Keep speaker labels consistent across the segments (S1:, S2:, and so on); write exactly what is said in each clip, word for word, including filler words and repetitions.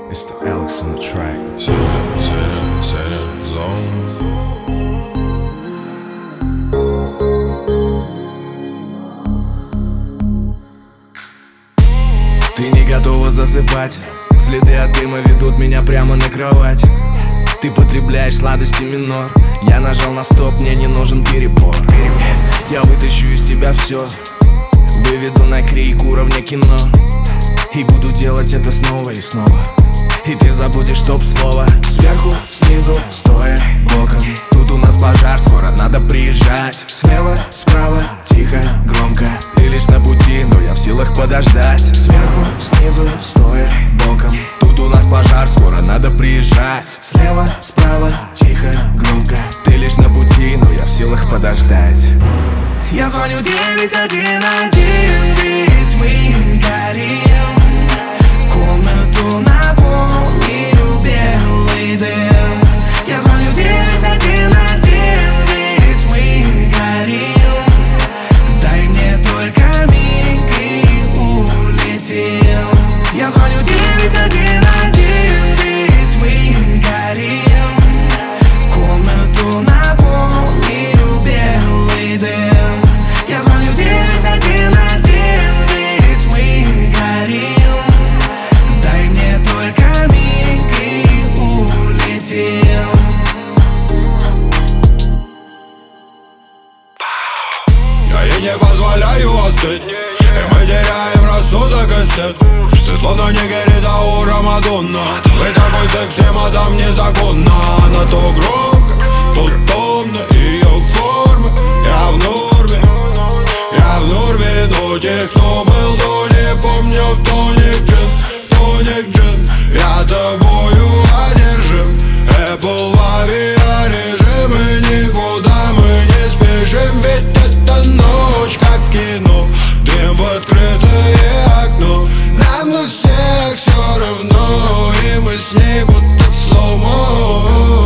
S1: It's the Alex on the track.
S2: Say that, say that, say that, zone.
S1: Ты не готова засыпать. Следы от дыма ведут меня прямо на кровать. Ты потребляешь сладости минор. Я нажал на стоп, мне не нужен перебор. Я вытащу из тебя все, выведу на крик уровня кино. И буду делать это снова и снова. И ты забудешь топ-слово. Сверху, снизу, стоя, боком. Тут у нас пожар, скоро надо приезжать. Слева, справа, тихо, громко. Ты лишь на пути, но я в силах подождать. Сверху, снизу, стоя, боком. Тут у нас пожар, скоро надо приезжать. Слева, справа, тихо, громко. Ты лишь на пути, но я в силах подождать. Я звоню девять один один, ведь мы горим. Комнату наполнил белый дым. Я звоню девять один один, ведь мы горим. Дай мне только миг и улетим. Я звоню девять один один, ведь мы горим. Комнату наполнил белый дым. Я звоню девять один один, ведь мы горим. Дай мне только миг и улетим.
S2: Я ей не позволяю остыть, и мы теряем рассудок и стыд. Ты словно не Герита у Рамадонна. Вы такой секси, мадам, незаконно. Она то громко, то томно. Ее формы, я в норме, я в норме. Но тех, кто был, то не помню. В тоник джин, тоник джин. Я тобою одержим. Apple авиарежим. И никуда мы не спешим. Ведь это ночь, как в кино. Дым в открытое окно. Нам на всех все равно. И мы с ней будто в слоумо.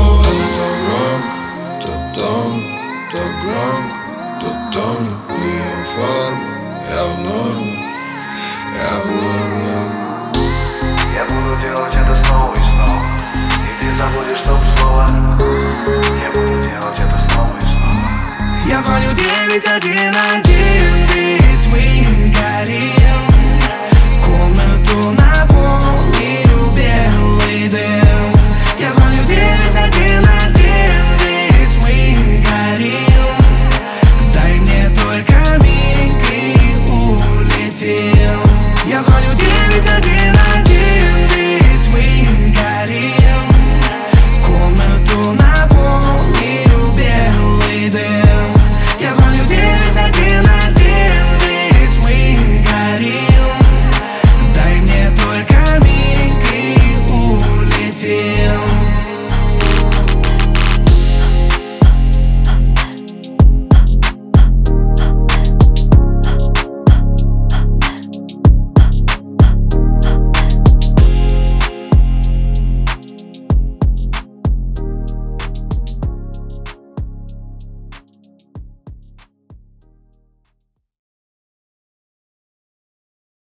S2: Она то громко, то томно, то громко, то томно. Ее форма, я в норме, я в норме.
S3: Я буду делать это снова и снова. И ты забудешь топ-слово. Я буду делать это снова и снова.
S1: Я звоню девять один один, ведь мы горим. Комнату на